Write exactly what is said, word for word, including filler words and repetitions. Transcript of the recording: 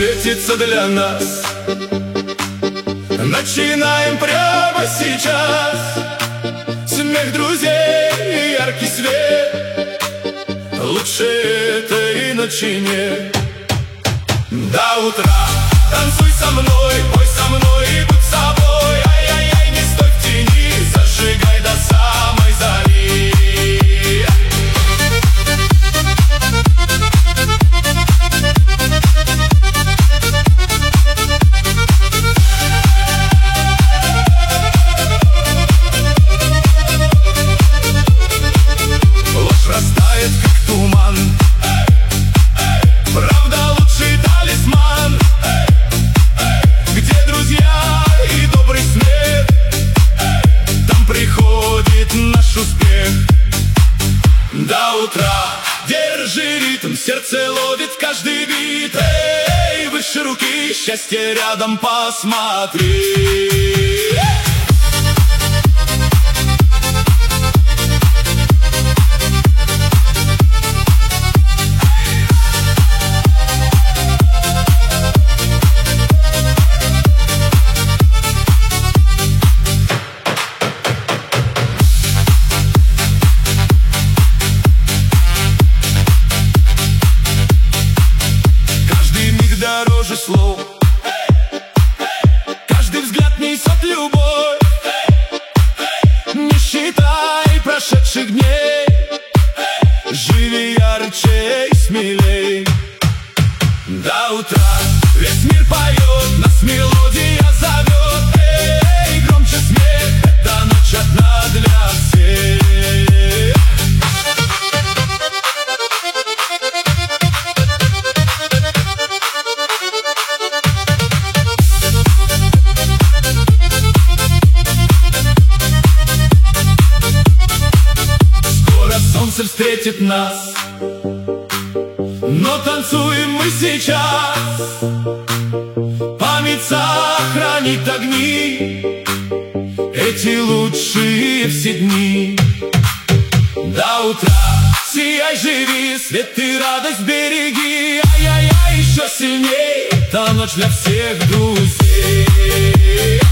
светится для нас. Начинаем прямо сейчас. Смех друзей и яркий свет, лучше этой ночи нет. До утра танцуй со мной, пой со мной и будь собой. Ай-яй-яй, не стой в тени, зажигай до самой зари. Ложь растает, как туман, правда лучший талисман. Где друзья и добрый смех, там приходит наш успех. До утра держи ритм, сердце ловит каждый бит. Эй, выше руки, счастье рядом, посмотри. Дороже слов, каждый взгляд несет любовь. Не считай прошедших дней, живи ярче и смелей. До утра весь мир поет, нас мелодия зовет. Эй, громче смех, эта ночь одна для всех. Солнце встретит нас, но танцуем мы сейчас. Память сохранит огни, эти лучшие все дни. До утра сияй, живи, свет и радость береги. Ай-яй-яй, еще сильней, эта ночь для всех друзей.